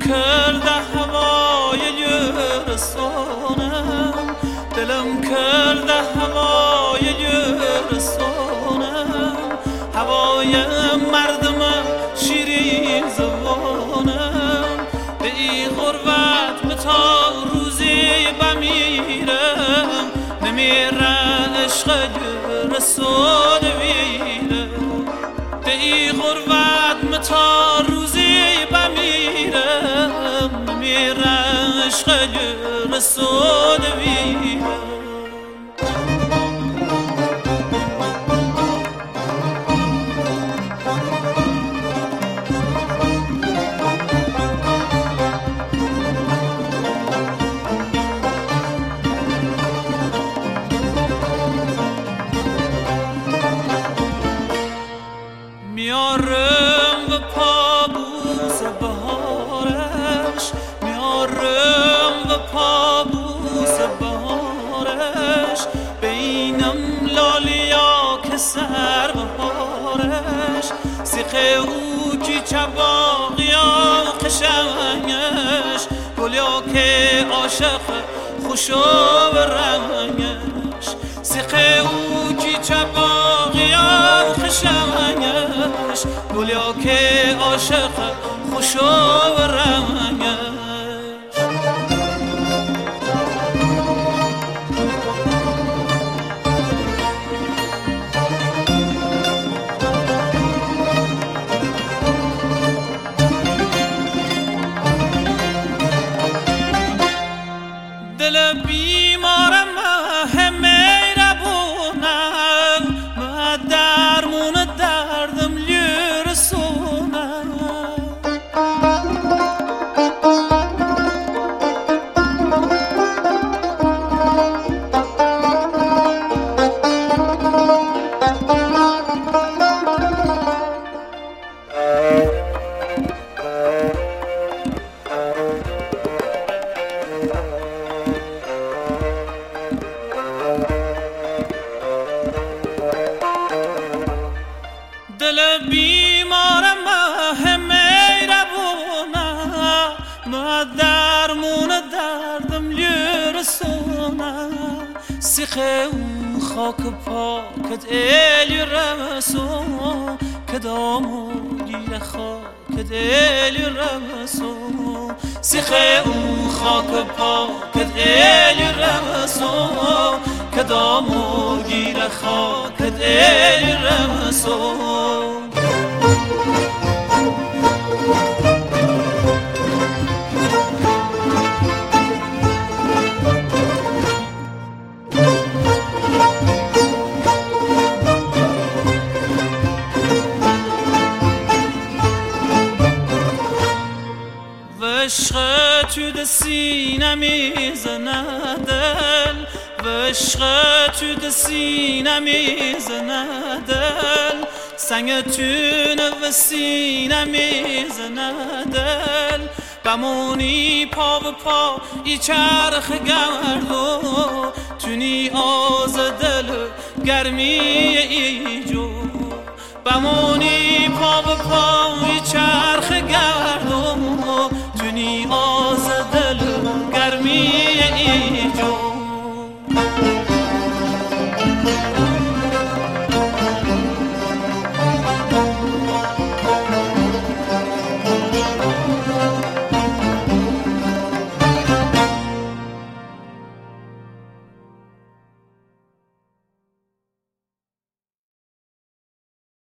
کرده هوای گرستانم، دلم کرده هوای گرستانم، هوای مردم شیرین زبانم. به این غربت به تا روزی بمیرم، نمیره عشق گرستان ویرم. به این غربت به تا روزی بمیرم، نمیره عشق گرستان ویرم. میارم و پابوس بهارش، میارم و پابوس بهارش، بینم لالیا که سر بهارش. سیخه او کی چباقیا قشنگش، گلیا که عاشق خوشو و رنگش. سیخه او کی چباقیا قشنگش، گلیا که عاشق خوشو و رنگش. دل بیمارم همه ربونم، و درمون دردم لرسونم. دل بیمارم همه ربونم، و درمون دردم لرسونم. سیخه اون خاک پاکت ایلی رمسون، که دامو گیر خاکت ایلی رمسون. سیخه اون خاک پاکت ایلی رمسون، که دامو گیر خاکت ایلی رمسون. عشق تو ده سینه میزنه دل، و عشق تو ده سینه میزنه دل. سنگ تونه و سینه میزنه دل، بمونی پا و پا ای چرخ گردو. تونی آز دل گرمی ایجو، بمونی پا و پا ای چرخ گردو. تونی آز